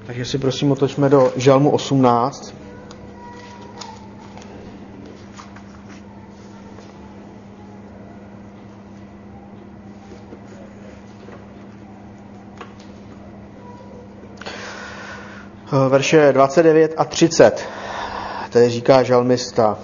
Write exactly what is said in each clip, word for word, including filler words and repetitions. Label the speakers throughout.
Speaker 1: Takže si prosím otočme do Žalmu osmnáct. Verše dvacet devět a třicet. Tady říká žalmista: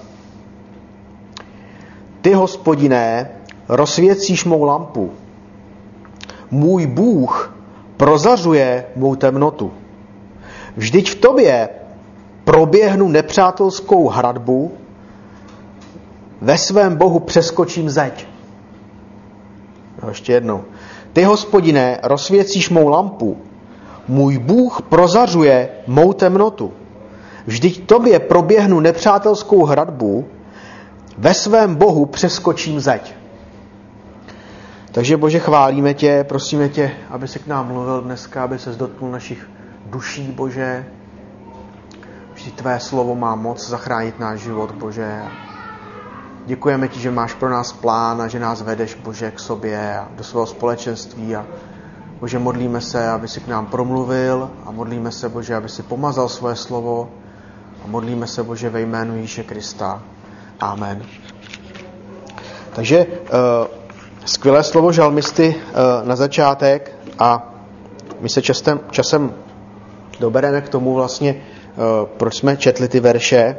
Speaker 1: Ty, Hospodine, rozsvěcíš mou lampu. Můj Bůh prozařuje mou temnotu. Vždyť v tobě proběhnu nepřátelskou hradbu, ve svém Bohu přeskočím zeď. No, ještě jednou. Ty, Hospodine, rozsvěcíš mou lampu. Můj Bůh prozařuje mou temnotu. Vždyť tobě proběhnu nepřátelskou hradbu, ve svém Bohu přeskočím zeď. Takže Bože, chválíme tě, prosíme tě, aby se k nám mluvil dneska, aby se dotknul našich duší, Bože. Vždyť tvé slovo má moc zachránit náš život, Bože. Děkujeme ti, že máš pro nás plán a že nás vedeš, Bože, k sobě a do svého společenství. A Bože, modlíme se, aby si k nám promluvil a modlíme se, Bože, aby si pomazal svoje slovo a modlíme se, Bože, ve jménu Ježíše Krista. Amen. Takže uh, skvělé slovo žalmisty uh, na začátek a my se časem, časem dobereme k tomu vlastně, uh, proč jsme četli ty verše.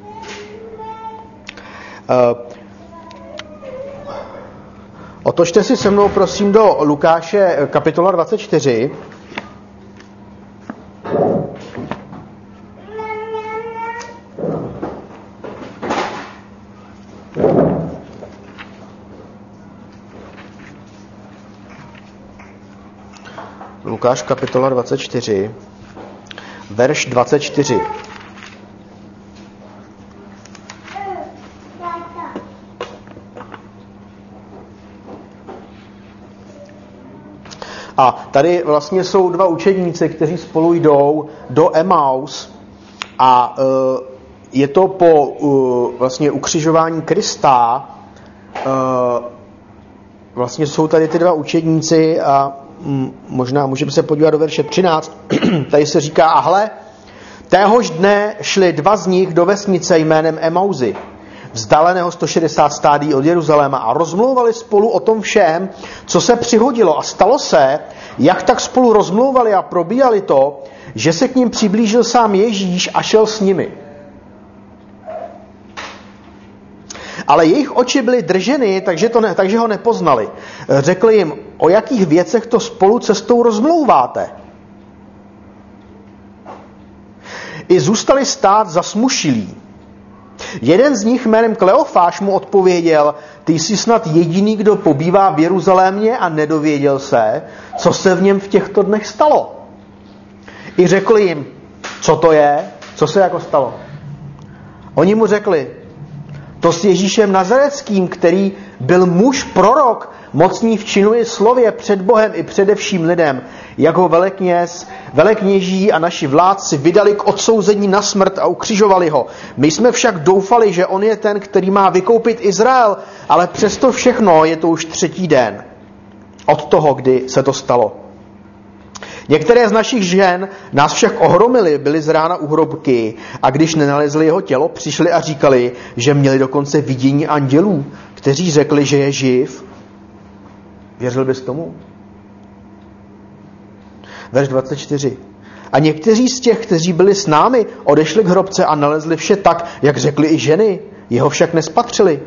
Speaker 1: Uh, otočte si se mnou, prosím, do Lukáše kapitola dvacet čtyři. Lukáš kapitola dvacet čtyři, verš dvacet čtyři. A tady vlastně jsou dva učedníci, kteří spolu jdou do Emaus a uh, je to po uh, vlastně ukřižování Krista. Uh, vlastně jsou tady ty dva učedníci a možná můžeme se podívat do verše třináct. Tady se říká: a hle, téhož dne šli dva z nich do vesnice jménem Emauzy, vzdáleného sto šedesát stádí od Jeruzaléma, a rozmlouvali spolu o tom všem, co se přihodilo. A stalo se, jak tak spolu rozmlouvali a probíhali to, že se k nim přiblížil sám Ježíš a šel s nimi. Ale jejich oči byly drženy, takže, to ne, takže ho nepoznali. Řekli jim: o jakých věcech to spolu cestou rozmlouváte? I zůstali stát zasmušilí. Jeden z nich jménem Kleofáš mu odpověděl: ty jsi snad jediný, kdo pobývá v Jeruzalémě a nedověděl se, co se v něm v těchto dnech stalo. I řekli jim: co to je? Co se jako stalo? Oni mu řekli: to s Ježíšem Nazareckým, který byl muž prorok, mocný v činu i slově před Bohem i především lidem, jak ho velekněz, velekněží a naši vládci vydali k odsouzení na smrt a ukřižovali ho. My jsme však doufali, že on je ten, který má vykoupit Izrael, ale přesto všechno je to už třetí den od toho, kdy se to stalo. Některé z našich žen nás však ohromily, byly z rána u hrobky, a když nenalezli jeho tělo, přišli a říkali, že měli dokonce vidění andělů, kteří řekli, že je živ. Věřil bys tomu? Verš dvacet čtyři. A někteří z těch, kteří byli s námi, odešli k hrobce a nalezli vše tak, jak řekli i ženy, jeho však nespatřili.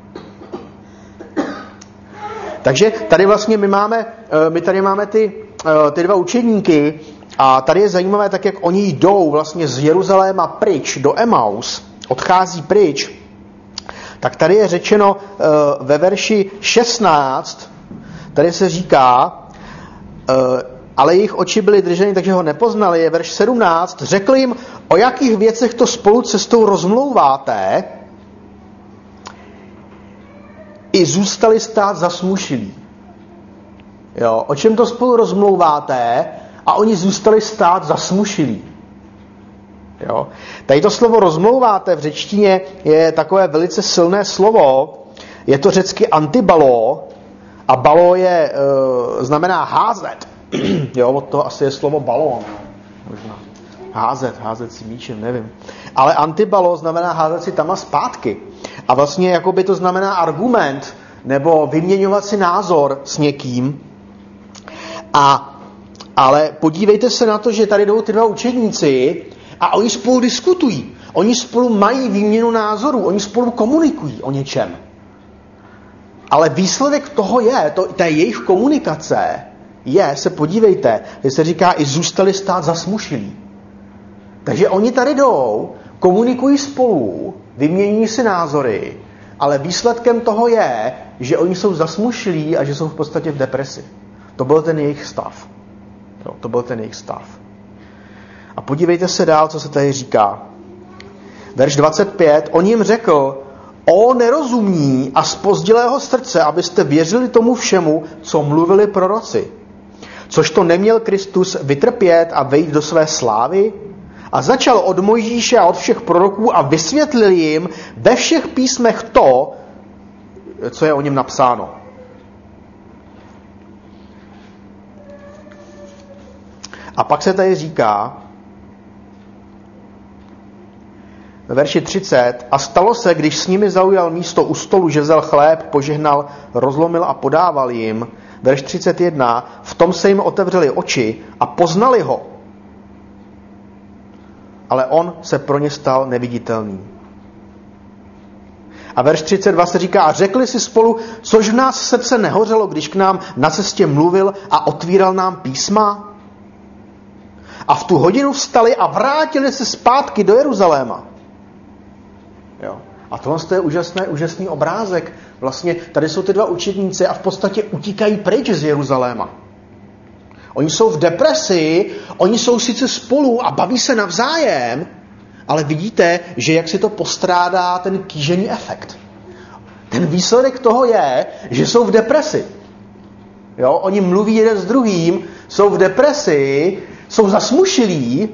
Speaker 1: Takže tady vlastně my máme, my tady máme ty, ty dva učedníky a tady je zajímavé, tak jak oni jdou vlastně z Jeruzaléma pryč do Emaus, odchází pryč, tak tady je řečeno ve verši šestnáct, tady se říká, ale jejich oči byly drženy, takže ho nepoznali, je verš sedmnáct, řekl jim, o jakých věcech to spolu cestou rozmlouváte, i zůstali stát zasmušilí. Jo, o čem to spolu rozmlouváte a oni zůstali stát zasmušilí. Jo. Tady to slovo rozmlouváte v řečtině je takové velice silné slovo. Je to řecky antibalo a balo je, e, znamená házet. Jo, od toho asi je slovo balón. Možná. házet, házet si míčem, nevím. Ale antibalo znamená házet si tam a zpátky. A vlastně jakoby to znamená argument, nebo vyměňovat si názor s někým. A, ale podívejte se na to, že tady jdou ty dva učedníci a oni spolu diskutují. Oni spolu mají výměnu názorů, oni spolu komunikují o něčem. Ale výsledek toho je, to, té jejich komunikace je, se podívejte, že se říká, i zůstali stát zasmušilí. Takže oni tady jdou, komunikují spolu, vymění si názory, ale výsledkem toho je, že oni jsou zasmušilí a že jsou v podstatě v depresi. To byl ten jejich stav. Jo, to byl ten jejich stav. A podívejte se dál, co se tady říká. Verš dvacet pět, on jim řekl, o nerozumní a zpozdilého srdce, abyste věřili tomu všemu, co mluvili proroci. Což to neměl Kristus vytrpět a vejít do své slávy? A začal od Mojžíše a od všech proroků a vysvětlil jim ve všech písmech to, co je o něm napsáno. A pak se tady říká, ve verši třicet, a stalo se, když s nimi zaujal místo u stolu, že vzal chléb, požehnal, rozlomil a podával jim. Verš třicet jedna, v tom se jim otevřely oči a poznali ho. Ale on se pro ně stal neviditelný. A verš třicet dva se říká, a řekli si spolu, což v nás srdce nehořelo, když k nám na cestě mluvil a otvíral nám písma? A v tu hodinu vstali a vrátili se zpátky do Jeruzaléma. Jo. A tohle je úžasný, úžasný obrázek. Vlastně tady jsou ty dva učedníci a v podstatě utíkají pryč z Jeruzaléma. Oni jsou v depresi, oni jsou sice spolu a baví se navzájem, ale vidíte, že jak si to postrádá ten kýžený efekt. Ten výsledek toho je, že jsou v depresi. Jo? Oni mluví jeden s druhým, jsou v depresi, jsou zasmušilí,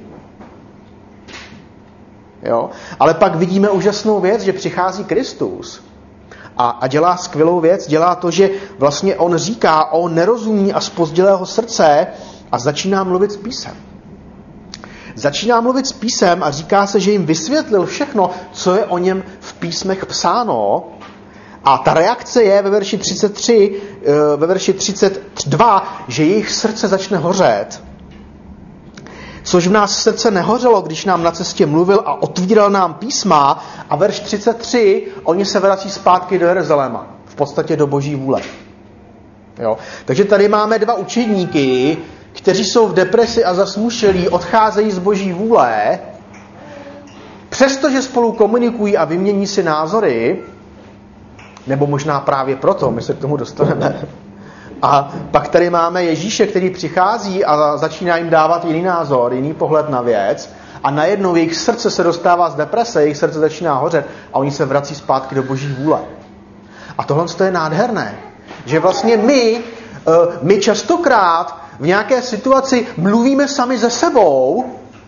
Speaker 1: jo? Ale pak vidíme úžasnou věc, že přichází Kristus a, a dělá skvělou věc, dělá to, že vlastně on říká o nerozumí a zpozdilého srdce a začíná mluvit s písem. Začíná mluvit s písem a říká se, že jim vysvětlil všechno, co je o něm v písmech psáno. A ta reakce je ve verši třicet tři, ve verši třicet dva, že jejich srdce začne hořet. Což v nás srdce nehořelo, když nám na cestě mluvil a otvíral nám písma. A verš třicet tři, oni se vrací zpátky do Jeruzaléma. V podstatě do Boží vůle. Jo? Takže tady máme dva učedníky, kteří jsou v depresi a zasmušelí, odcházejí z Boží vůle, přestože spolu komunikují a vymění si názory, nebo možná právě proto, my se k tomu dostaneme. A pak tady máme Ježíše, který přichází a začíná jim dávat jiný názor, jiný pohled na věc a najednou jejich srdce se dostává z deprese, jejich srdce začíná hořet a oni se vrací zpátky do Boží vůle. A tohle je nádherné, že vlastně my, my častokrát v nějaké situaci mluvíme sami ze sebou,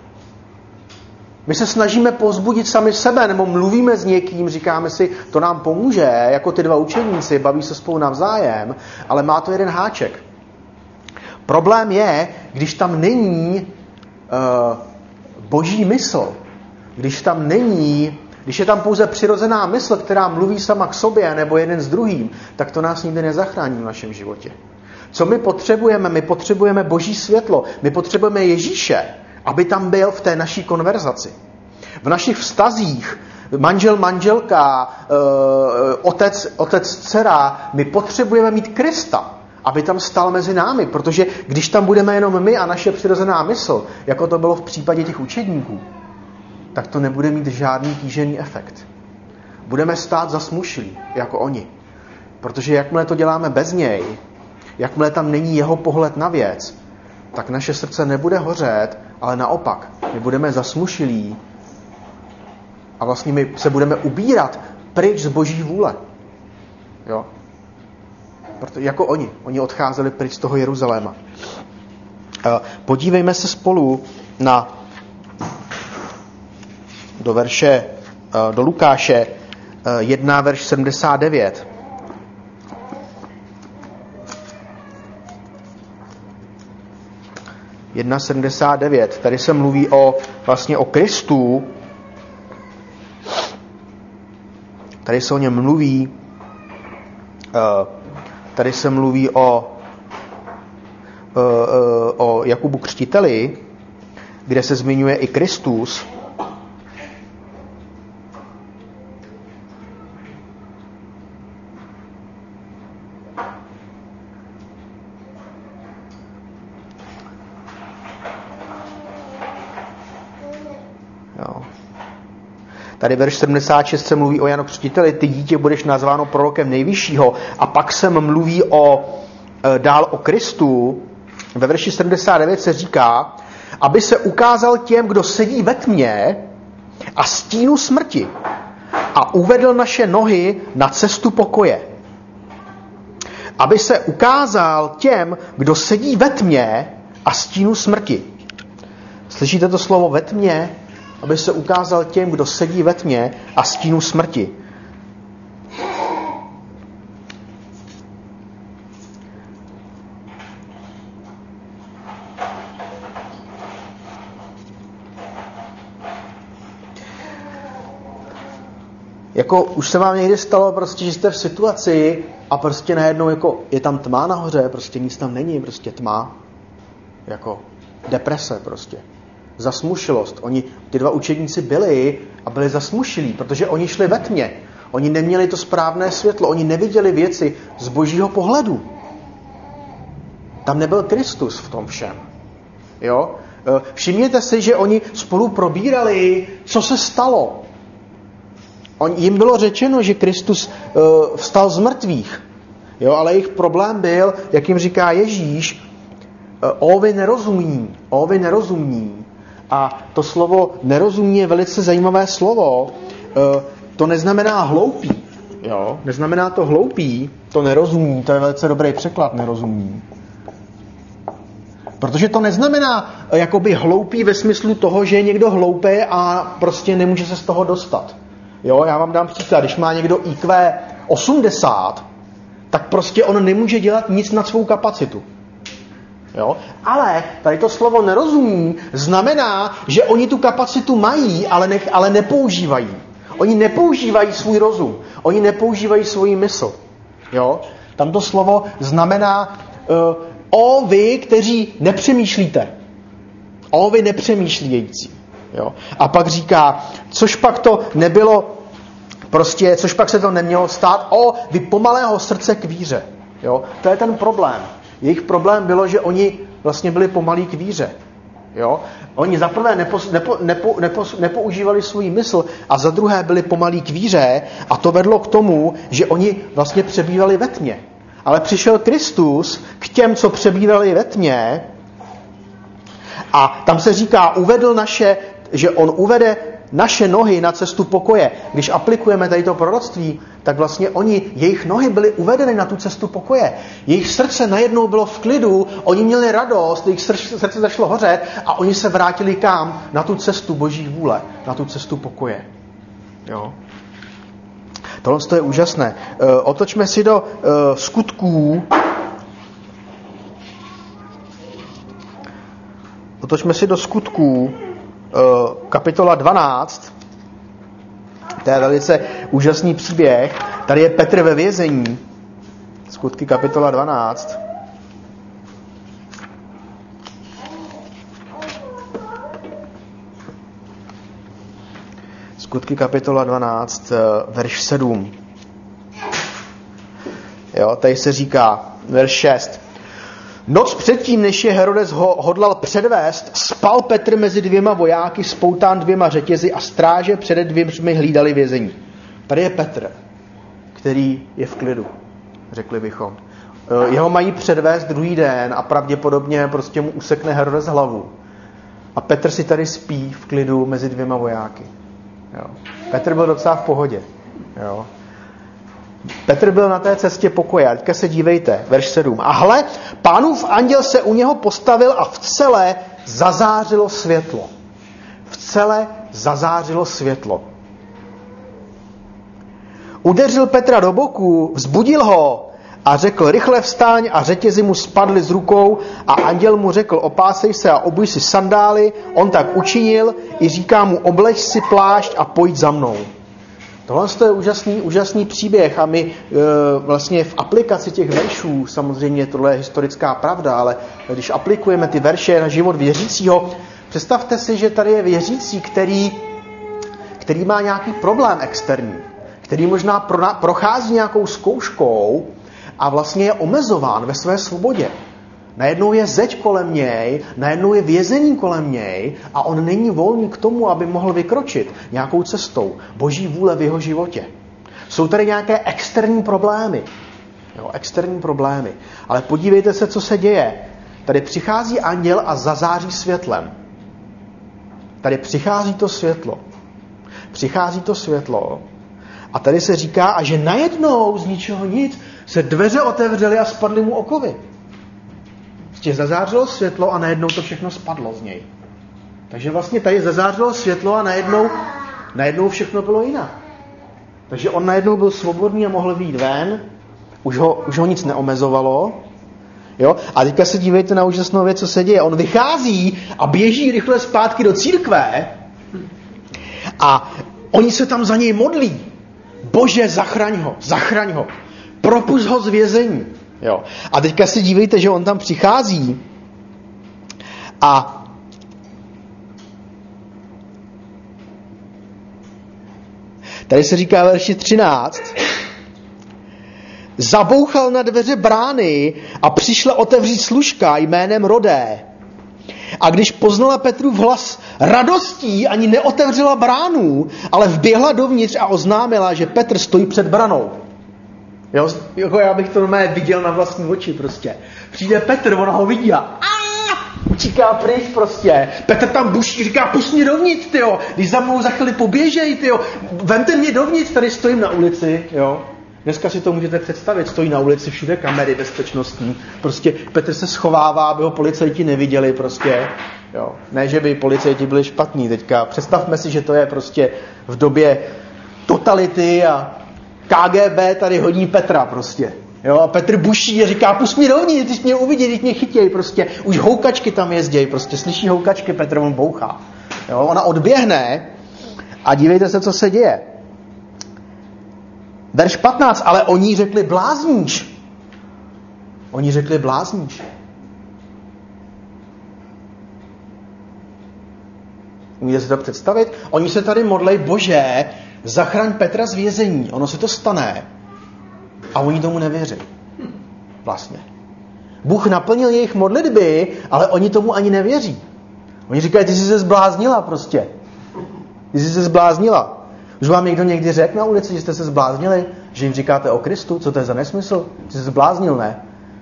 Speaker 1: my se snažíme povzbudit sami sebe, nebo mluvíme s někým, říkáme si, to nám pomůže, jako ty dva učeníci, baví se spolu navzájem, ale má to jeden háček. Problém je, když tam není uh, boží mysl, když tam není, když je tam pouze přirozená mysl, která mluví sama k sobě, nebo jeden s druhým, tak to nás nikdy nezachrání v našem životě. Co my potřebujeme? My potřebujeme boží světlo, my potřebujeme Ježíše, aby tam byl v té naší konverzaci. V našich vztazích, manžel, manželka, otec, otec, dcera, my potřebujeme mít Krista, aby tam stál mezi námi, protože když tam budeme jenom my a naše přirozená mysl, jako to bylo v případě těch učedníků, tak to nebude mít žádný kýžený efekt. Budeme stát zasmušilí, jako oni. Protože jakmile to děláme bez něj, jakmile tam není jeho pohled na věc, tak naše srdce nebude hořet, ale naopak, my budeme zasmušilí a vlastně my se budeme ubírat pryč z Boží vůle. Jo? Proto, jako oni. Oni odcházeli pryč z toho Jeruzaléma. Podívejme se spolu na do verše, do Lukáše jedna, verš sedmdesát devět. jedna sedmdesát devět. Tady se mluví o, vlastně o Kristu. Tady se o něm mluví, tady se mluví o, o Jakubu Křtiteli, kde se zmiňuje i Kristus. Jo. Tady verš sedmdesát šest se mluví o Janu Křtiteli, ty dítě budeš nazváno prorokem nejvyššího, a pak se mluví o, dál o Kristu. Ve verši sedmdesát devět se říká, aby se ukázal těm, kdo sedí ve tmě a stínu smrti a uvedl naše nohy na cestu pokoje. Aby se ukázal těm, kdo sedí ve tmě a stínu smrti. Slyšíte to slovo ve tmě? Aby se ukázal těm, kdo sedí ve tmě a stínu smrti. Jako už se vám někdy stalo prostě, že jste v situaci a prostě najednou jako je tam tma nahoře, prostě nic tam není, prostě tma. Jako deprese prostě. Zasmušilost. Oni, ty dva učedníci byli a byli zasmušilí, protože oni šli ve tmě. Oni neměli to správné světlo, oni neviděli věci z božího pohledu. Tam nebyl Kristus v tom všem. Jo? Všimněte si, že oni spolu probírali, co se stalo. On, jim bylo řečeno, že Kristus uh, vstal z mrtvých. Jo? Ale jejich problém byl, jak jim říká Ježíš, uh, o vy nerozumní, o vy nerozumní. A to slovo nerozumí je velice zajímavé slovo. To neznamená hloupý. Jo? Neznamená to hloupý, to nerozumí, to je velice dobrý překlad, nerozumí. Protože to neznamená jakoby hloupý ve smyslu toho, že je někdo hloupý a prostě nemůže se z toho dostat. Jo? Já vám dám příklad, když má někdo í kvé osmdesát, tak prostě on nemůže dělat nic nad svou kapacitu. Jo? Ale tady to slovo nerozumí znamená, že oni tu kapacitu mají, ale, ne, ale nepoužívají. Oni nepoužívají svůj rozum. Oni nepoužívají svůj mysl. Jo? Tam to slovo znamená uh, o vy, kteří nepřemýšlíte. O vy nepřemýšlící. Jo? A pak říká, což pak to nebylo, prostě, což pak se to nemělo stát, o vy pomalého srdce k víře. Jo? To je ten problém. Jejich problém bylo, že oni vlastně byli pomalí k víře. Jo? Oni za prvé nepo, nepo, nepo, nepo, nepoužívali svůj mysl a za druhé byli pomalí k víře a to vedlo k tomu, že oni vlastně přebývali ve tmě. Ale přišel Kristus k těm, co přebývali ve tmě a tam se říká, uvedl naše, že on uvede naše nohy na cestu pokoje. Když aplikujeme tady to proroctví, tak vlastně oni, jejich nohy byly uvedeny na tu cestu pokoje. Jejich srdce najednou bylo v klidu, oni měli radost, jejich srdce začalo hořet a oni se vrátili kam? Na tu cestu boží vůle, na tu cestu pokoje. Jo? Tohle je úžasné. E, otočme si do e, skutků. Otočme si do skutků. Kapitola dvanáct, to je velice úžasný příběh. Tady je Petr ve vězení. Skutky kapitola dvanáct. Skutky kapitola dvanáct, verš sedm. Jo, tady se říká, verš šest. Noc předtím, než je Herodes ho hodlal předvést, spal Petr mezi dvěma vojáky, spoután dvěma řetězy a stráže přede dvěmi hlídali vězení. Tady je Petr, který je v klidu, řekli bychom. Jeho mají předvést druhý den a pravděpodobně prostě mu usekne Herodes hlavu. A Petr si tady spí v klidu mezi dvěma vojáky. Jo. Petr byl docela v pohodě. Jo. Petr byl na té cestě pokoje. A teďka se dívejte, verš sedm. A hle, Pánův anděl se u něho postavil a v celé zazářilo světlo. V celé zazářilo světlo. Udeřil Petra do boku, vzbudil ho a řekl, rychle vstáň, a řetězy mu spadly z rukou a anděl mu řekl, opásej se a obuj si sandály. On tak učinil, i říká mu, obleč si plášť a pojď za mnou. Tohle je úžasný, úžasný příběh a my e, vlastně v aplikaci těch veršů, samozřejmě tohle je historická pravda, ale když aplikujeme ty verše na život věřícího, představte si, že tady je věřící, který, který má nějaký problém externí, který možná pro, prochází nějakou zkouškou a vlastně je omezován ve své svobodě. Najednou je zeď kolem něj, najednou je vězení kolem něj a on není volný k tomu, aby mohl vykročit nějakou cestou. Boží vůle v jeho životě. Jsou tady nějaké externí problémy. Jo, externí problémy. Ale podívejte se, co se děje. Tady přichází anděl a zazáří světlem. Tady přichází to světlo. Přichází to světlo. A tady se říká, a že najednou z ničeho nic se dveře otevřely a spadly mu okovy. Prostě zazářilo světlo a najednou to všechno spadlo z něj. Takže vlastně tady zazářilo světlo a najednou, najednou všechno bylo jinak. Takže on najednou byl svobodný a mohl vyjít ven, už ho, už ho nic neomezovalo. Jo? A teďka se dívejte na úžasnou věc, co se děje. On vychází a běží rychle zpátky do církve a oni se tam za něj modlí. Bože, zachraň ho, zachraň ho. Propusť ho z vězení. Jo. A teďka si dívejte, že on tam přichází a tady se říká verši třináct, zabouchal na dveře brány a přišla otevřít služka jménem Rodé. A když poznala Petrův hlas radostí, ani neotevřela bránu, ale vběhla dovnitř a oznámila, že Petr stojí před branou. Jo, jako já bych to normálně viděl na vlastní oči prostě. Přijde Petr, ona ho vidí a utíká pryč prostě. Petr tam buší, říká, pusť mě dovnitř, tyjo. Když za mnou za chvíli poběžej, tyjo. Vemte mě dovnitř, tady stojím na ulici, jo. Dneska si to můžete představit, stojí na ulici, všude kamery bezpečnostní. Prostě Petr se schovává, aby ho policajti neviděli prostě. Jo. Ne, že by policajti byli špatní teďka. Představme si, že to je prostě v době totality a K G B tady hodí Petra prostě. Jo, a Petr buší a říká, pusť mě dovnitř, když mě uvidí, když mě chytěj prostě. Už houkačky tam jezdějí, prostě slyší houkačky, Petr on bouchá. Jo, ona odběhne a dívejte se, co se děje. Verš patnáct, ale oni řekli blázníš. Oni řekli blázníš. Umíte si to představit? Oni se tady modlej, Bože, zachraň Petra z vězení. Ono se to stane. A oni tomu nevěří. Vlastně. Bůh naplnil jejich modlitby, ale oni tomu ani nevěří. Oni říkají, ty jsi se zbláznila prostě. Ty jsi se zbláznila. Už vám někdo někdy řekl na ulici, že jste se zbláznili? Že jim říkáte o Kristu? Co to je za nesmysl? Ty jsi se zbláznil, ne?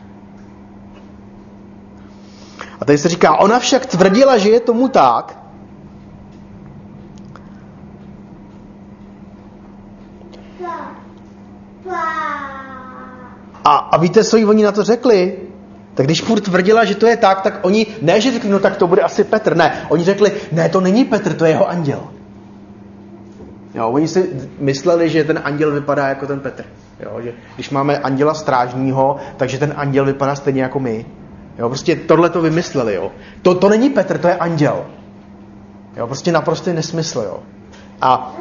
Speaker 1: A tady se říká, ona však tvrdila, že je tomu tak. A, a víte, co jí oni na to řekli? Tak když furt tvrdila, že to je tak, tak oni, ne, že řekli, no tak to bude asi Petr, ne. Oni řekli, ne, to není Petr, to je jeho anděl. Jo, oni si mysleli, že ten anděl vypadá jako ten Petr. Jo, že když máme anděla strážního, takže ten anděl vypadá stejně jako my. Jo, prostě tohle to vymysleli, jo. To, to není Petr, to je anděl. Jo, prostě naprostý nesmysl, jo. A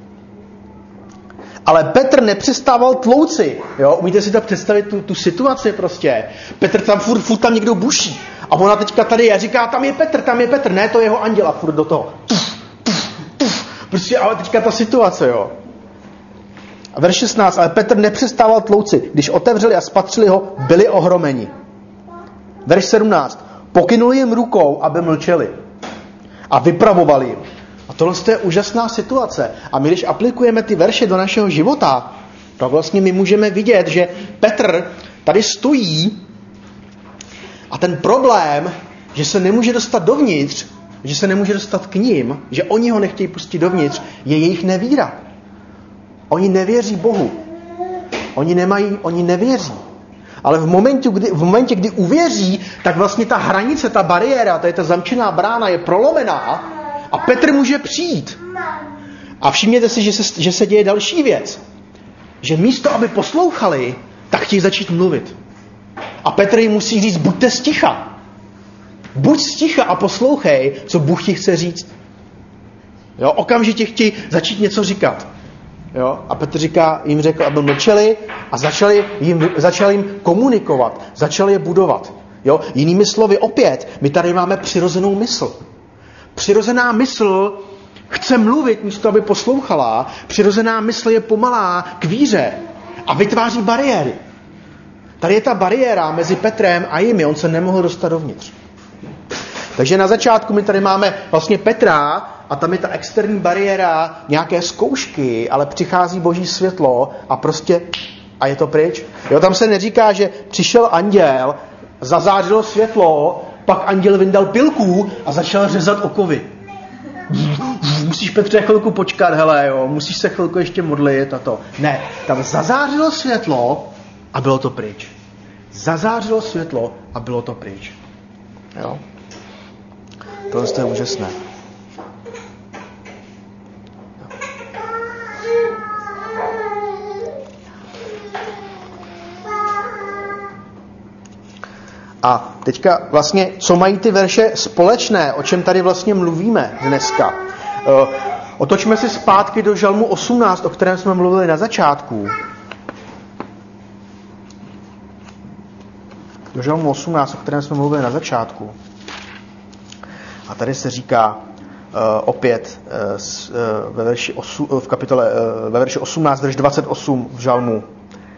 Speaker 1: ale Petr nepřestával tlouci. Jo? Umíte si to představit, tu, tu situaci prostě. Petr tam furt, furt tam někdo buší. A ona teďka tady je, říká, tam je Petr, tam je Petr. Ne, to je jeho anděl a furt do toho. Tuf, tuf, tuf. Prostě, ale teďka ta situace, jo. A verš šestnáct, ale Petr nepřestával tlouci. Když otevřeli a spatřili ho, byli ohromeni. Verš sedmnáct, pokynuli jim rukou, aby mlčeli. A vypravovali jim. A tohle je úžasná situace. A my, když aplikujeme ty verše do našeho života, tak vlastně my můžeme vidět, že Petr tady stojí a ten problém, že se nemůže dostat dovnitř, že se nemůže dostat k ním, že oni ho nechtějí pustit dovnitř, je jejich nevíra. Oni nevěří Bohu. Oni nemají, oni nevěří. Ale v momentě, kdy, v momentě, kdy uvěří, tak vlastně ta hranice, ta bariéra, to je ta zamčená brána, je prolomená a Petr může přijít. A všimněte si, že se, že se děje další věc. Že místo, aby poslouchali, tak chtějí začít mluvit. A Petr jim musí říct, buďte sticha. Buď sticha a poslouchej, co Bůh ti chce říct. Jo, okamžitě chtějí začít něco říkat. Jo, a Petr říká, jim řekl, aby mlčeli a začali jim, začali jim komunikovat, začali je budovat. Jo, jinými slovy, opět, my tady máme přirozenou mysl. Přirozená mysl chce mluvit místo, aby poslouchala. Přirozená mysl je pomalá k víře a vytváří bariéry. Tady je ta bariéra mezi Petrem a jimi, on se nemohl dostat dovnitř. Takže na začátku my tady máme vlastně Petra a tam je ta externí bariéra, nějaké zkoušky, ale přichází boží světlo a prostě a je to pryč. Jo, tam se neříká, že přišel anděl, zazářilo světlo, pak anděl vyndal pilku a začal řezat okovy. Musíš, Petře, chvilku počkat, hele, jo, musíš se chvilku ještě modlit a to. Ne, tam zazářilo světlo a bylo to pryč. Zazářilo světlo a bylo to pryč. Jo. Tohle je úžasné. A teďka vlastně, co mají ty verše společné, o čem tady vlastně mluvíme dneska. Otočme si zpátky do Žalmu osmnáct, o kterém jsme mluvili na začátku. Do Žalmu osmnáct, o kterém jsme mluvili na začátku. A tady se říká uh, opět uh, ve verši osu, v kapitole uh, ve verši osmnáct, verš dvacet osm v Žalmu. Uh,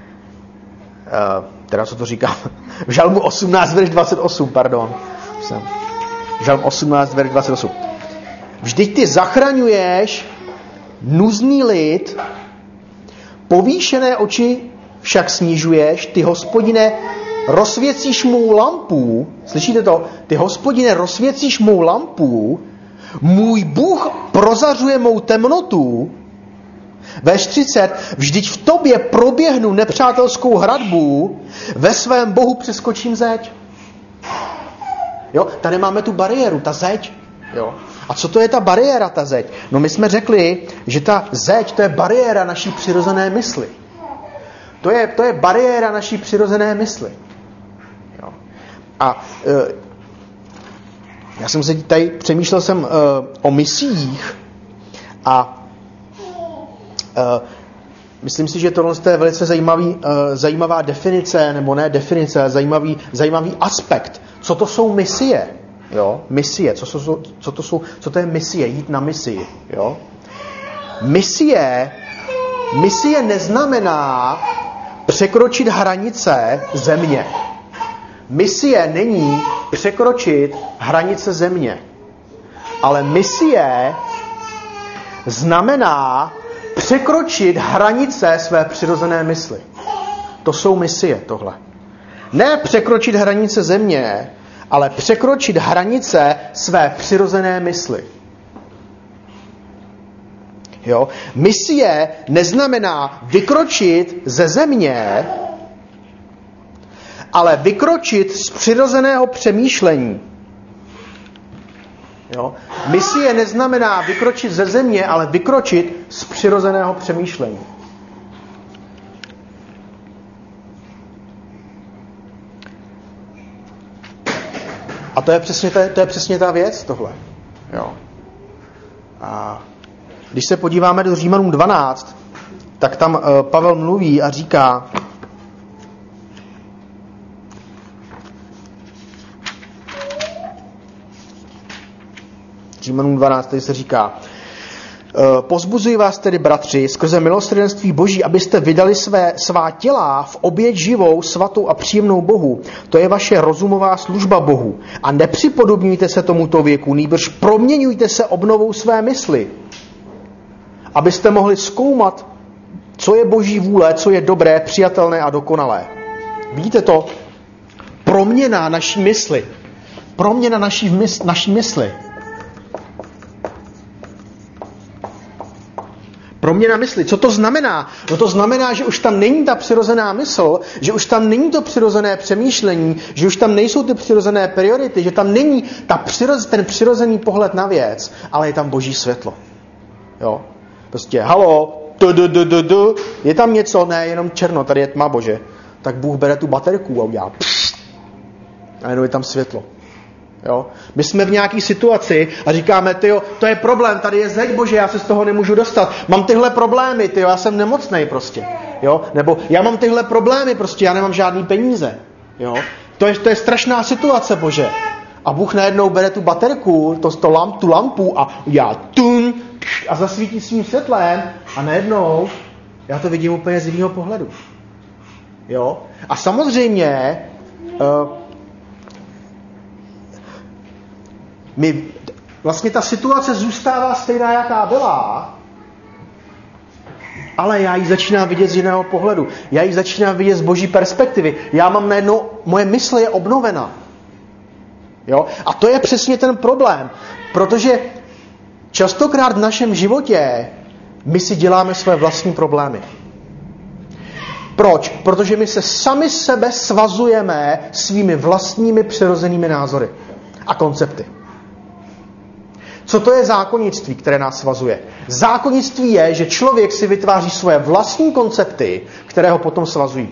Speaker 1: teda co to říkám? V Žalmu osmnáct, verš dvacet osm, pardon. Žalm osmnáct, verš dvacet osm. Vždyť ty zachraňuješ nuzný lid, povýšené oči však snižuješ, ty, Hospodine, rozsvěcíš mou lampu, slyšíte to? Ty, Hospodine, rozsvěcíš mou lampu, můj Bůh prozařuje mou temnotu. Verš třicet, vždyť v tobě proběhnu nepřátelskou hradbu, ve svém Bohu přeskočím zeď. Jo, tady máme tu bariéru, ta zeď. Jo. A co to je ta bariéra, ta zeď? No my jsme řekli, že ta zeď, to je bariéra naší přirozené mysli. To je, to je bariéra naší přirozené mysli. Jo. A e, já jsem se tady, přemýšlel jsem e, o misiích a e, myslím si, že tohle je velice zajímavý, e, zajímavá definice, nebo ne definice, zajímavý, zajímavý aspekt. Co to jsou misie? Jo? Misie, co, co, co, to jsou, co to je misie? Jít na misii. Jo? Misie, misie neznamená překročit hranice země. Misie není překročit hranice země. Ale misie znamená překročit hranice své přirozené mysli. To jsou misie, tohle. Ne překročit hranice země, ale překročit hranice své přirozené mysli. Jo? Misie neznamená vykročit ze země, ale vykročit z přirozeného přemýšlení. Jo? Misie neznamená vykročit ze země, ale vykročit z přirozeného přemýšlení. A to je přesně ta, to je přesně ta věc, tohle. Jo. A když se podíváme do Římanům dvanáct, tak tam uh, Pavel mluví a říká, Římanům dvanáct, tady se říká, pozbuzuji vás tedy, bratři, skrze milosrdenství Boží, abyste vydali své, svá těla v oběť živou, svatou a příjemnou Bohu. To je vaše rozumová služba Bohu. A nepřipodobňujte se tomuto věku, nýbrž proměňujte se obnovou své mysli, abyste mohli zkoumat, co je Boží vůle, co je dobré, přijatelné a dokonalé. Vidíte to? Proměna naší mysli. Proměna naší, mys- naší mysli. Proměna mysli. Co to znamená? No to znamená, že už tam není ta přirozená mysl, že už tam není to přirozené přemýšlení, že už tam nejsou ty přirozené priority, že tam není ta přiroz, ten přirozený pohled na věc, ale je tam Boží světlo. Jo? Prostě, halo, du, du, du, du, du, je tam něco, ne, jenom černo, tady je tma, Bože. tak Bůh bere tu baterku a udělá pš, a jenom je tam světlo. Jo? My jsme v nějaké situaci a říkáme, tyjo, to je problém, tady je zeď, Bože, já se z toho nemůžu dostat. Mám tyhle problémy, tyjo, já jsem nemocnej prostě. Jo? Nebo já mám tyhle problémy, prostě já nemám žádný peníze. Jo? To je, to je strašná situace, Bože. A Bůh najednou bere tu baterku, to, to lamp, tu lampu a udělá tun a zasvítí svým světlem a najednou já to vidím úplně z jiného pohledu. Jo? A samozřejmě uh, my, vlastně ta situace zůstává stejná, jaká byla, ale já ji začínám vidět z jiného pohledu. Já ji začínám vidět z boží perspektivy. Já mám najednou, moje mysl je obnovena. Jo? A to je přesně ten problém, protože častokrát v našem životě my si děláme své vlastní problémy. Proč? Protože my se sami sebe svazujeme svými vlastními přirozenými názory a koncepty. Co to je zákonnictví, které nás svazuje? Zákonnictví je, že člověk si vytváří svoje vlastní koncepty, které ho potom svazují.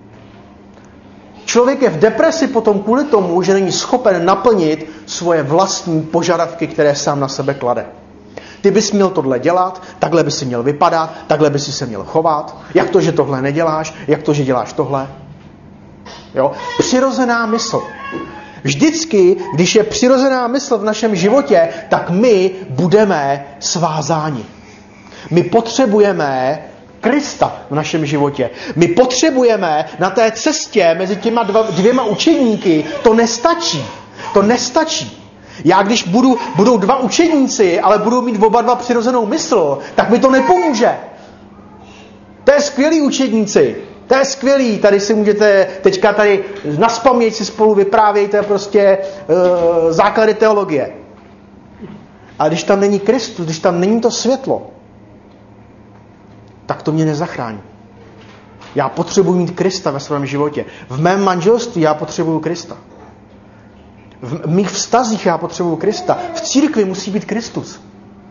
Speaker 1: Člověk je v depresi potom kvůli tomu, že není schopen naplnit svoje vlastní požadavky, které sám na sebe klade. Ty bys měl tohle dělat, takhle bys si měl vypadat, takhle bys si se měl chovat. Jak to, že tohle neděláš? Jak to, že děláš tohle? Jo? Přirozená mysl. Vždycky, když je přirozená mysl v našem životě, tak my budeme svázáni. My potřebujeme Krista v našem životě. My potřebujeme na té cestě mezi těma dva, dvěma učedníky, to nestačí. To nestačí. Já když budu, budou dva učedníci, ale budou mít oba dva přirozenou mysl, tak mi to nepomůže. To je skvělý učedníci. To je skvělý. Tady si můžete teďka tady naspamět si spolu vyprávějte prostě uh, základy teologie. A když tam není Kristus, když tam není to světlo, tak to mě nezachrání. Já potřebuji mít Krista ve svém životě. V mém manželství já potřebuji Krista. V mých vztazích já potřebuji Krista. V církvi musí být Kristus.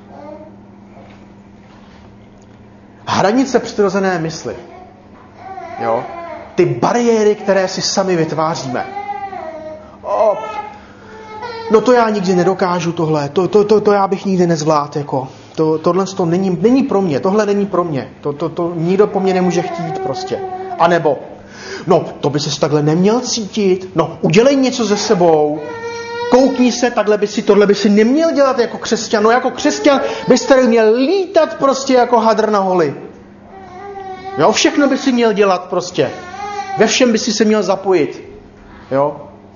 Speaker 1: Hranice přirozené mysli. Jo? Ty bariéry, které si sami vytváříme. O, no to já nikdy nedokážu tohle. To, to, to, to já bych nikdy nezvládl. Jako. To, tohle to není, není pro mě. Tohle není pro mě. To, to, to nikdo po mně nemůže chtít prostě. A nebo, no to by ses takhle neměl cítit. No udělej něco ze sebou. Koukni se, takhle by si, tohle by si neměl dělat jako křesťan. No jako křesťan byste měl lítat prostě jako hadr na holi. Jo, všechno by si měl dělat prostě. Ve všem by si se měl zapojit. Jo.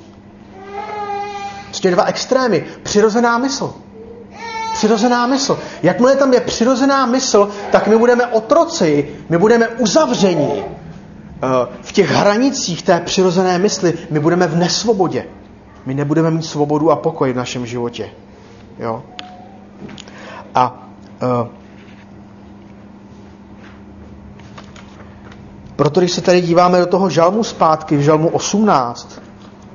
Speaker 1: Prostě dva extrémy. Přirozená mysl. Přirozená mysl. Jakmile tam je přirozená mysl, tak my budeme otroci, my budeme uzavřeni v těch hranicích té přirozené mysli. My budeme v nesvobodě. My nebudeme mít svobodu a pokoj v našem životě. Jo. A uh, proto, když se tady díváme do toho žalmu zpátky, v žalmu osmnáct,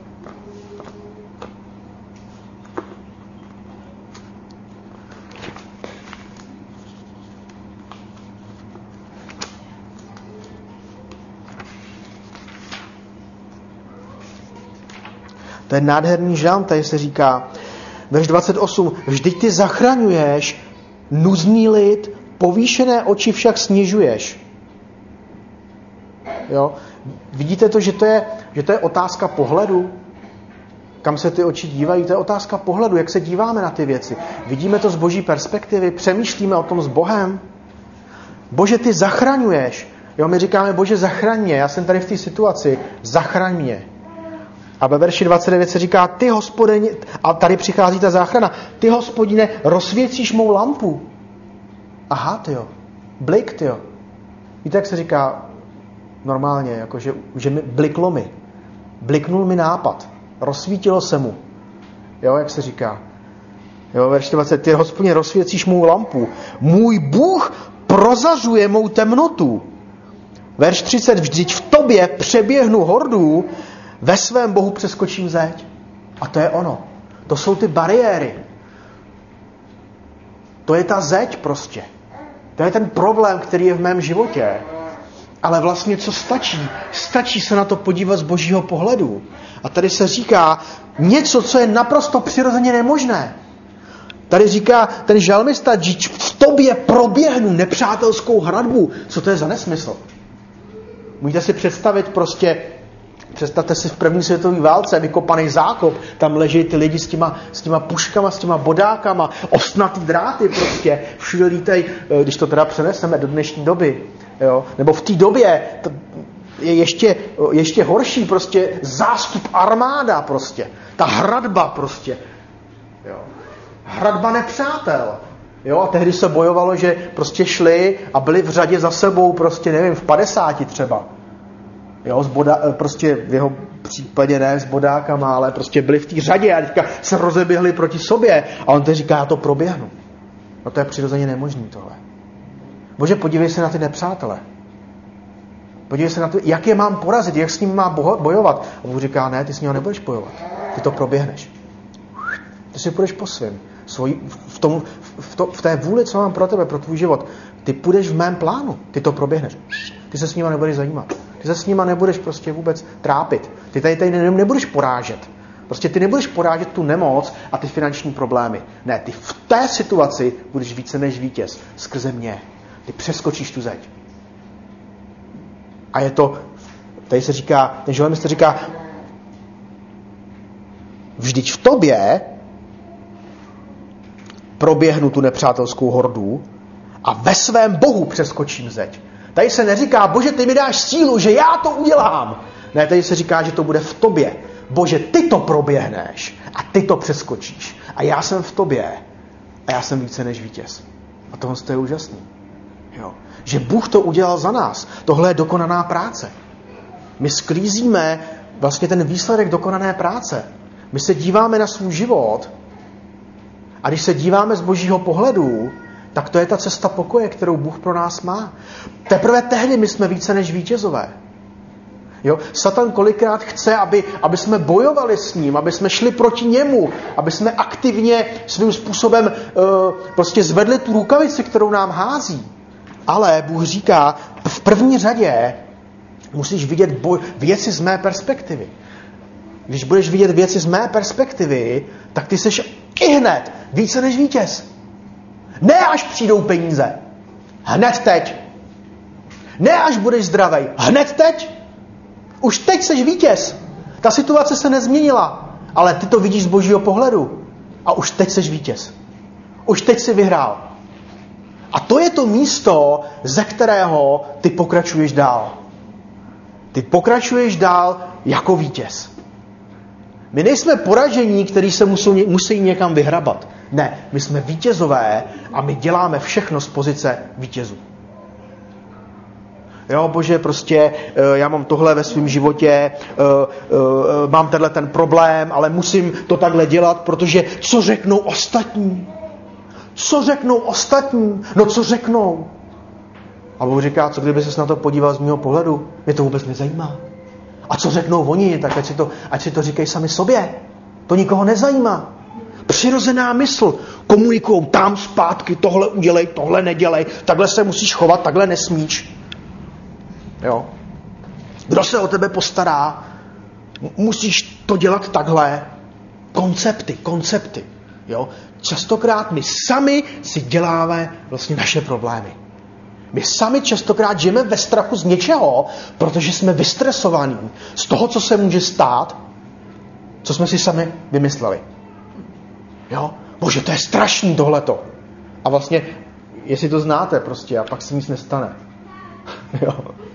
Speaker 1: to je nádherný žalm, tady se říká, verš dvacet osm, vždyť ty zachraňuješ nuzný lid, povýšené oči však snižuješ. Jo? Vidíte to, že to, je, že to je otázka pohledu? Kam se ty oči dívají? To je otázka pohledu, jak se díváme na ty věci. Vidíme to z boží perspektivy, přemýšlíme o tom s Bohem. Bože, ty zachraňuješ. Jo, my říkáme, Bože, zachraň mě, já jsem tady v té situaci, zachraň mě. A ve verši dvacet devět se říká, ty Hospodine, a tady přichází ta záchrana, ty Hospodine, rozsvěcíš mou lampu. Aha, tyjo, blik, tyjo. Víte, jak se říká normálně, jako že, že mi bliklo mi. Bliknul mi nápad. Rozsvítilo se mu. Jo, jak se říká. Jo, verš dvacet, ty Hospodine, rozsvěcíš mou lampu. Můj Bůh prozařuje mou temnotu. Verš třicet, vždyť v tobě přeběhnu hordu, ve svém Bohu přeskočím zeď. A to je ono. To jsou ty bariéry. To je ta zeď prostě. To je ten problém, který je v mém životě. Ale vlastně co stačí? Stačí se na to podívat z božího pohledu. A tady se říká něco, co je naprosto přirozeně nemožné. Tady říká ten žalmista, že v tobě proběhnu nepřátelskou hradbu. Co to je za nesmysl? Můžete si představit prostě, představte si v první světové válce vykopaný zákop, tam leží ty lidi s těma, s těma puškama, s těma bodákama, ostnatý dráty prostě, všude lítají, když to teda přeneseme do dnešní doby. Jo? Nebo v té době to je ještě, ještě horší prostě zástup armáda prostě, ta hradba prostě. Jo? Hradba nepřátel. Jo? A tehdy se bojovalo, že prostě šli a byli v řadě za sebou prostě, nevím, v padesáti třeba. Jo, s boda, prostě v jeho případě ne s bodákama, ale prostě byli v té řadě a teďka se rozeběhli proti sobě a on teď říká, já to proběhnu. No to je přirozeně nemožný tohle. Bože, podívej se na ty nepřátele. Podívej se na to, jak je mám porazit, jak s ním mám bojovat. A Bůh říká, ne, ty s ním nebudeš bojovat. Ty to proběhneš. Ty si půjdeš po svým. Svoj, v, tom, v, to, v té vůli, co mám pro tebe, pro tvůj život. Ty půjdeš v mém plánu. Ty to proběhneš. Ty se s nima nebudeš zajímat. Ty se s nima nebudeš prostě vůbec trápit. Ty tady, tady nebudeš porážet. Prostě ty nebudeš porážet tu nemoc a ty finanční problémy. Ne, ty v té situaci budeš více než vítěz. Skrze mě. Ty přeskočíš tu zeď. A je to, tady se říká, ten žalmista říká, vždyť v tobě proběhnu tu nepřátelskou hordu a ve svém Bohu přeskočím zeď. Tady se neříká, Bože, ty mi dáš sílu, že já to udělám. Ne, tady se říká, že to bude v tobě. Bože, ty to proběhneš a ty to přeskočíš. A já jsem v tobě a já jsem více než vítěz. A tohle je úžasný. Jo. Že Bůh to udělal za nás. Tohle je dokonaná práce. My sklízíme vlastně ten výsledek dokonané práce. My se díváme na svůj život a když se díváme z božího pohledu, tak to je ta cesta pokoje, kterou Bůh pro nás má. Teprve tehdy my jsme více než vítězové. Jo? Satan kolikrát chce, aby, aby jsme bojovali s ním, aby jsme šli proti němu, aby jsme aktivně svým způsobem uh, prostě zvedli tu rukavici, kterou nám hází. Ale Bůh říká, v první řadě musíš vidět boj, věci z mé perspektivy. Když budeš vidět věci z mé perspektivy, tak ty seš ihned více než vítěz. Ne až přijdou peníze. Hned teď. Ne až budeš zdravej. Hned teď. Už teď seš vítěz. Ta situace se nezměnila. Ale ty to vidíš z božího pohledu. A už teď seš vítěz. Už teď si vyhrál. A to je to místo, ze kterého ty pokračuješ dál. Ty pokračuješ dál jako vítěz. My nejsme poražení, kteří se musí, musí někam vyhrabat. Ne, my jsme vítězové a my děláme všechno z pozice vítězů. Jo, Bože, prostě já mám tohle ve svém životě, mám tenhle ten problém, ale musím to takhle dělat, protože co řeknou ostatní? Co řeknou ostatní? No co řeknou? A Bůh říká, co kdyby ses na to podíval z mého pohledu? Mě to vůbec nezajímá. A co řeknou oni? Tak ať si to, ať si to říkají sami sobě. To nikoho nezajímá. Přirozená mysl. Komunikujou tam zpátky, tohle udělej, tohle nedělej, takhle se musíš chovat, takhle nesmíš. Jo. Kdo se o tebe postará? Musíš to dělat takhle. Koncepty, koncepty. Jo. Častokrát my sami si děláme vlastně naše problémy. My sami častokrát žijeme ve strachu z něčeho, protože jsme vystresovaní z toho, co se může stát, co jsme si sami vymysleli. Jo? Bože, to je strašný tohleto. A vlastně, jestli to znáte prostě, a pak se nic nestane. Jo.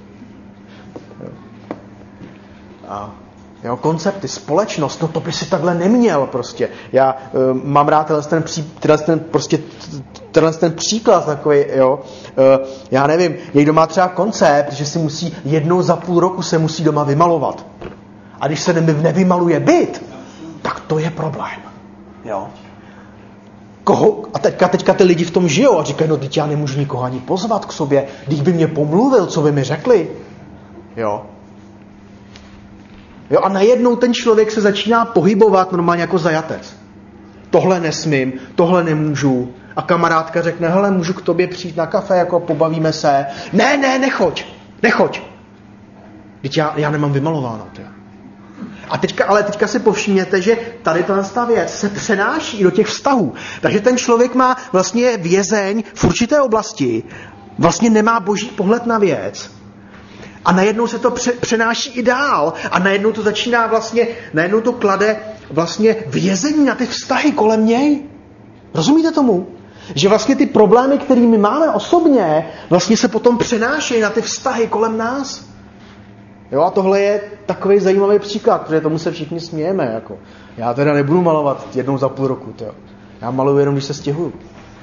Speaker 1: A jo, koncepty, společnost, no to by si takhle neměl prostě. Já uh, mám rád tenhle ten, pří, tenhle ten, prostě, tenhle ten příklad takový, jo. Uh, já nevím, někdo má třeba koncept, že si musí jednou za půl roku se musí doma vymalovat. A když se nevymaluje byt, tak to je problém. Jo. Koho, a teďka, teďka ty lidi v tom žijou a říkají, no teď já nemůžu nikoho ani pozvat k sobě, když by mě pomluvil, co by mi řekli. Jo. Jo, a najednou ten člověk se začíná pohybovat normálně jako zajatec. Tohle nesmím, tohle nemůžu. A kamarádka řekne, hele, můžu k tobě přijít na kafe, jako pobavíme se. Ne, ne, nechoď. Nechoď. Teď já, já nemám vymalováno. Tě. A teďka, ale teďka si povšimněte, že tady ta věc se přenáší do těch vztahů. Takže ten člověk má vlastně vězeň v určité oblasti, vlastně nemá boží pohled na věc. A najednou se to pře- přenáší i dál. A najednou to začíná vlastně, najednou to klade vlastně vězení na ty vztahy kolem něj. Rozumíte tomu? Že vlastně ty problémy, které my máme osobně, vlastně se potom přenášejí na ty vztahy kolem nás. Jo, a tohle je takový zajímavý příklad, protože tomu se všichni smějeme. Jako. Já teda nebudu malovat jednou za půl roku. Tyjo. Já maluju jenom, když se stěhuju.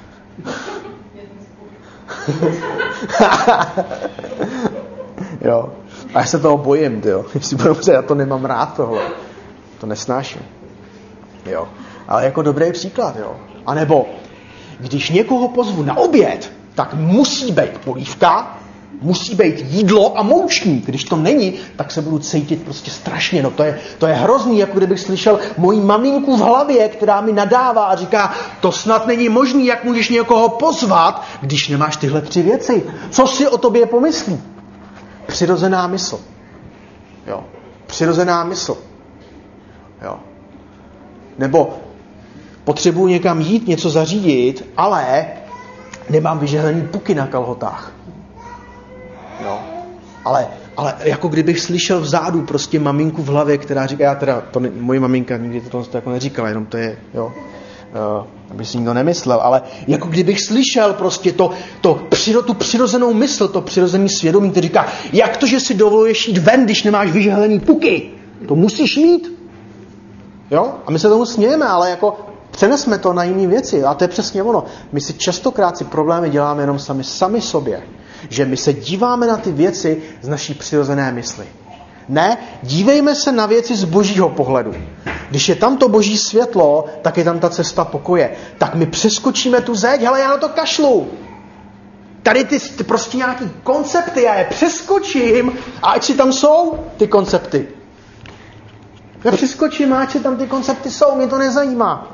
Speaker 1: Jo. A já se toho bojím, tyjo. Jestli budu muset, já to nemám rád tohle. To nesnáším. Jo. Ale jako dobrý příklad, jo. A nebo, když někoho pozvu na oběd, tak musí být polívka, musí být jídlo a moučník. Když to není, tak se budu cítit prostě strašně. No to je, to je hrozný, jako kdybych slyšel moji maminku v hlavě, která mi nadává a říká, to snad není možný, jak můžeš někoho pozvat, když nemáš tyhle tři věci. Co si o tobě pomyslí? Přirozená mysl. Jo. Přirozená mysl. Jo. Nebo potřebuji někam jít, něco zařídit, ale nemám vyžehlený puky na kalhotách. Jo. Ale, ale jako kdybych slyšel vzadu prostě maminku v hlavě, která říká, já teda, to ne, moje maminka nikdy to, to jako neříkala, jenom to je, jo, uh, aby si nikdo nemyslel, ale jako kdybych slyšel prostě to, to přiro, tu přirozenou mysl, to přirozený svědomí, který říká, jak to, že si dovoluješ jít ven, když nemáš vyžehlený puky? To musíš mít. Jo? A my se tomu smějeme, ale jako přenesme to na jiné věci. A to je přesně ono. My si častokrát si problémy děláme jenom sami, sami sobě. Že my se díváme na ty věci z naší přirozené mysli. Ne, dívejme se na věci z božího pohledu. Když je tam to boží světlo, tak je tam ta cesta pokoje. Tak my přeskočíme tu zeď, hele, já na to kašlu. Tady ty, ty prostě nějaký koncepty, já je přeskočím a ať si tam jsou ty koncepty. Já přeskočím a ať si tam ty koncepty jsou, mě to nezajímá.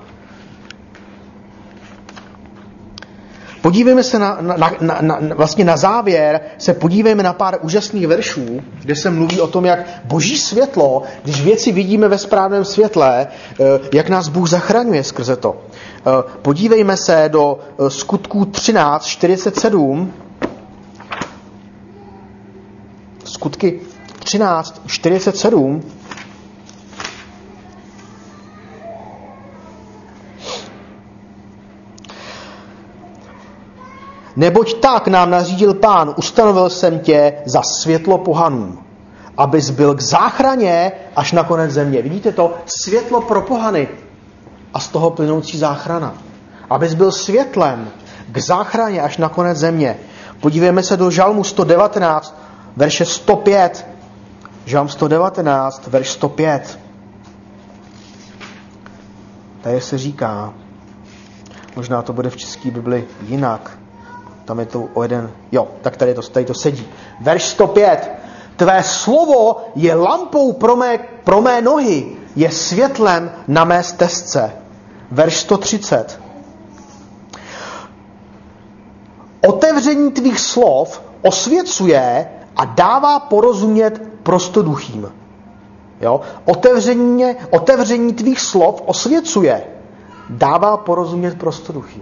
Speaker 1: Podívejme se na, na, na, na, vlastně na závěr, se podívejme na pár úžasných veršů, kde se mluví o tom, jak boží světlo, když věci vidíme ve správném světle, jak nás Bůh zachraňuje skrze to. Podívejme se do Skutků třináct čtyřicet sedm. Skutky třináct čtyřicet sedm. Neboť tak nám nařídil Pán, ustanovil jsem tě za světlo pohanům, abys byl k záchraně až na konec země. Vidíte to? Světlo pro pohany a z toho plynoucí záchrana. Abys byl světlem k záchraně až na konec země. Podívejme se do Žalmu sto devatenáct, verše sto pět. Žalm sto devatenáct, verš sto pět. Tady se říká, možná to bude v české Bibli jinak. Tam je to o jeden, jo, tak tady to, tady to sedí. Verš sto pět. Tvé slovo je lampou pro mé, pro mé nohy, je světlem na mé stezce. Verš sto třicet. Otevření tvých slov osvěcuje a dává porozumět prostoduchým. Jo? Otevření, otevření tvých slov osvěcuje, dává porozumět prostoduchým.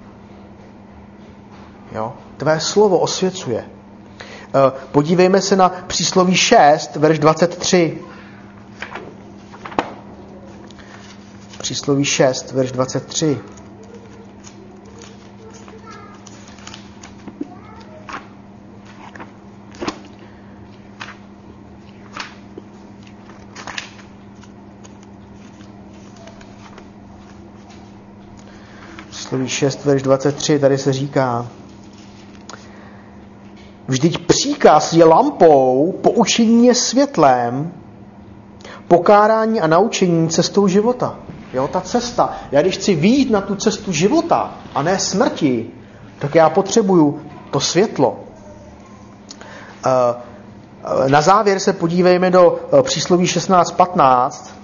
Speaker 1: Jo? Tvé slovo osvěcuje. Podívejme se na přísloví šest, verš dvacet tři. Přísloví šest, verš dvacet tři. Přísloví šest, verš dvacet tři, tady se říká: vždyť příkaz je lampou, poučení je světlem, pokárání a naučení cestou života. Jo, ta cesta. Já když chci vyjít na tu cestu života a ne smrti, tak já potřebuju to světlo. Na závěr se podívejme do přísloví šestnáct patnáct.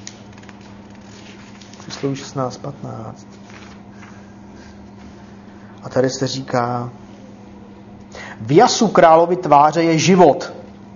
Speaker 1: Přísloví šestnáct patnáct. A tady se říká, v jasu královi tváře je život.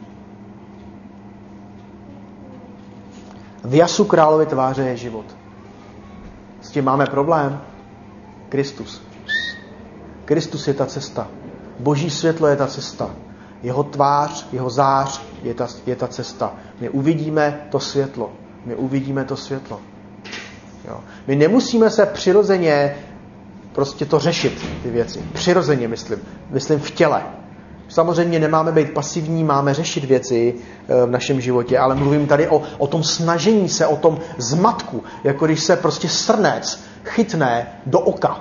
Speaker 1: V jasu královi tváře je život. S tím máme problém. Kristus. Kristus je ta cesta. Boží světlo je ta cesta. Jeho tvář, jeho zář je ta, je ta cesta. My uvidíme to světlo. My uvidíme to světlo. Jo. My nemusíme se přirozeně prostě to řešit, ty věci. Přirozeně myslím. Myslím v těle. Samozřejmě nemáme být pasivní, máme řešit věci v našem životě, ale mluvím tady o, o tom snažení se, o tom zmatku, jako když se prostě srnec chytne do oka.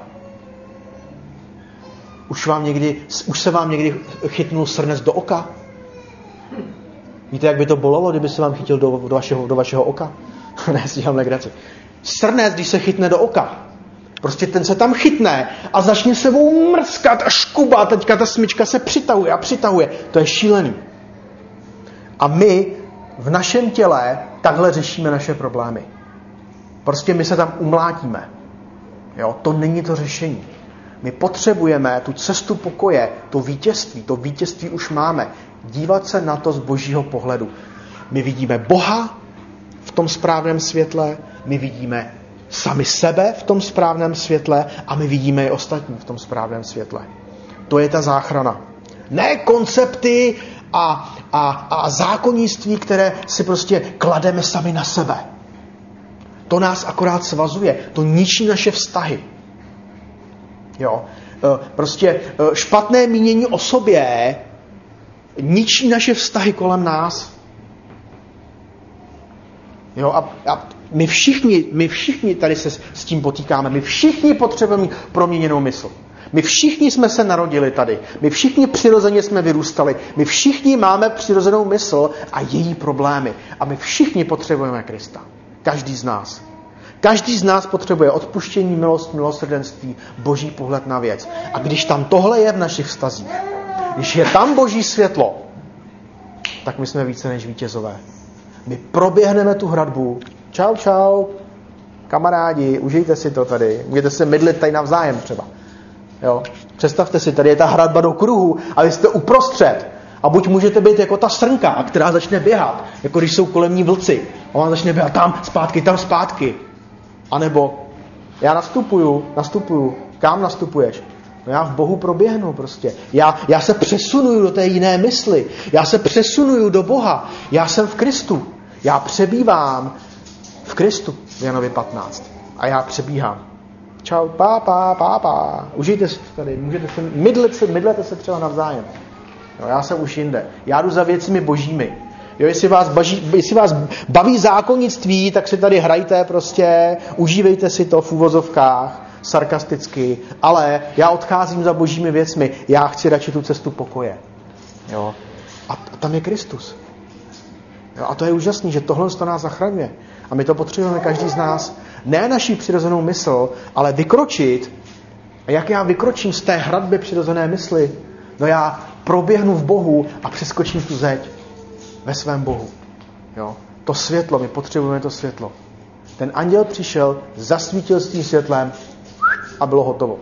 Speaker 1: Už, vám někdy, už se vám někdy chytnul srnec do oka? Víte, jak by to bolelo, kdyby se vám chytil do, do, vašeho, do vašeho oka? Ne, si dělám legraci. Srnec, když se chytne do oka, prostě ten se tam chytne a začne sebou mrskat a škubat. Teďka ta smyčka se přitahuje a přitahuje. To je šílený. A my v našem těle takhle řešíme naše problémy. Prostě my se tam umlátíme. Jo? To není to řešení. My potřebujeme tu cestu pokoje, to vítězství. To vítězství už máme. Dívat se na to z božího pohledu. My vidíme Boha v tom správném světle, my vidíme sami sebe v tom správném světle a my vidíme i ostatní v tom správném světle. To je ta záchrana. Ne koncepty a, a, a zákonnictví, které si prostě klademe sami na sebe. To nás akorát svazuje. To ničí naše vztahy. Jo. Prostě špatné mínění o sobě ničí naše vztahy kolem nás. Jo, a, a my všichni, my všichni tady se s tím potýkáme. My všichni potřebujeme proměněnou mysl. My všichni jsme se narodili tady. My všichni přirozeně jsme vyrůstali. My všichni máme přirozenou mysl a její problémy. A my všichni potřebujeme Krista. Každý z nás. Každý z nás potřebuje odpuštění, milost, milosrdenství, boží pohled na věc. A když tam tohle je v našich vztazích, když je tam boží světlo, tak my jsme více než vítězové. My proběhneme tu hradbu. Čau, čau, kamarádi, užijte si to tady. Můžete se mydlit tady navzájem třeba. Jo? Představte si, tady je ta hradba do kruhu a vy jste uprostřed. A buď můžete být jako ta srnka, která začne běhat, jako když jsou kolem ní vlci. A on začne běhat tam, zpátky, tam, zpátky. A nebo já nastupuju, nastupuju. Kam nastupuješ? No já v Bohu proběhnu prostě. Já, já se přesunuju do té jiné mysli. Já se přesunuju do Boha. Já jsem v Kristu. Já přebývám v Kristu. V Janovi patnáct. A já přebíhám. Čau, pápa, pápa. Užijte si tady. Můžete se mydlet se, mydlete se třeba navzájem. Jo, já jsem už jinde. Já jdu za věcmi božími. Jo, jestli vás, baží, jestli vás baví zákonnictví, tak si tady hrajte prostě, užívejte si to v úvozovkách, sarkasticky, ale já odcházím za božími věcmi, já chci radši tu cestu pokoje. Jo. A tam je Kristus. Jo, a to je úžasný, že tohle to nás zachraňuje. A my to potřebujeme každý z nás, ne naší přirozenou mysl, ale vykročit. A jak já vykročím z té hradby přirozené mysli? No já proběhnu v Bohu a přeskočím tu zeď ve svém Bohu. Jo? To světlo, my potřebujeme to světlo. Ten anděl přišel, zasvítil s tím světlem a bylo hotovo.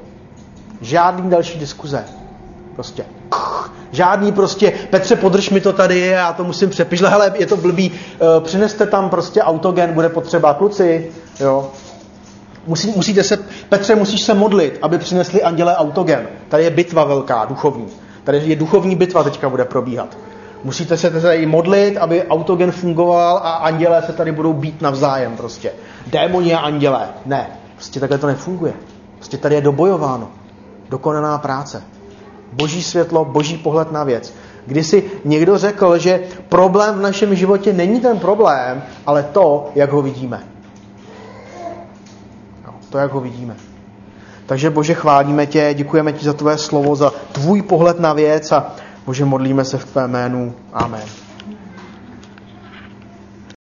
Speaker 1: Žádný další diskuze. Prostě. Žádný prostě, Petře, podrž mi to tady, já to musím přepišle, hele, je to blbý, e, přineste tam prostě autogen, bude potřeba, kluci, jo. Musí, musíte se, Petře, musíš se modlit, aby přinesli andělé autogen. Tady je bitva velká, duchovní. Tady je duchovní bitva, teďka bude probíhat. Musíte se tady modlit, aby autogen fungoval a andělé se tady budou být navzájem prostě. Démoni a andělé. Ne, prostě takhle to nefunguje. Prostě tady je dobojováno. Dokonaná práce. Boží světlo, boží pohled na věc. Když si někdo řekl, že problém v našem životě není ten problém, ale to, jak ho vidíme. No, to, jak ho vidíme. Takže Bože, chválíme tě, děkujeme ti za tvé slovo, za tvůj pohled na věc a Bože, modlíme se v tvé jménu. Amen.